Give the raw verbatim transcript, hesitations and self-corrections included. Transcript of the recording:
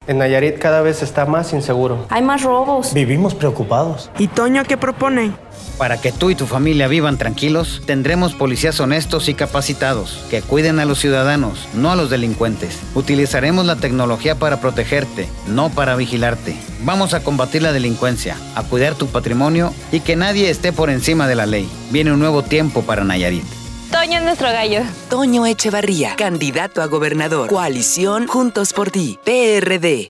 En Nayarit cada vez está más inseguro. Hay más robos. Vivimos preocupados. ¿Y Toño qué propone? Para que tú y tu familia vivan tranquilos, tendremos policías honestos y capacitados, que cuiden a los ciudadanos, no a los delincuentes. Utilizaremos la tecnología para protegerte, no para vigilarte. Vamos a combatir la delincuencia, a cuidar tu patrimonio y que nadie esté por encima de la ley. Viene un nuevo tiempo para Nayarit. Toño es nuestro gallo. Toño Echevarría, candidato a gobernador. Coalición Juntos por Ti, P R D.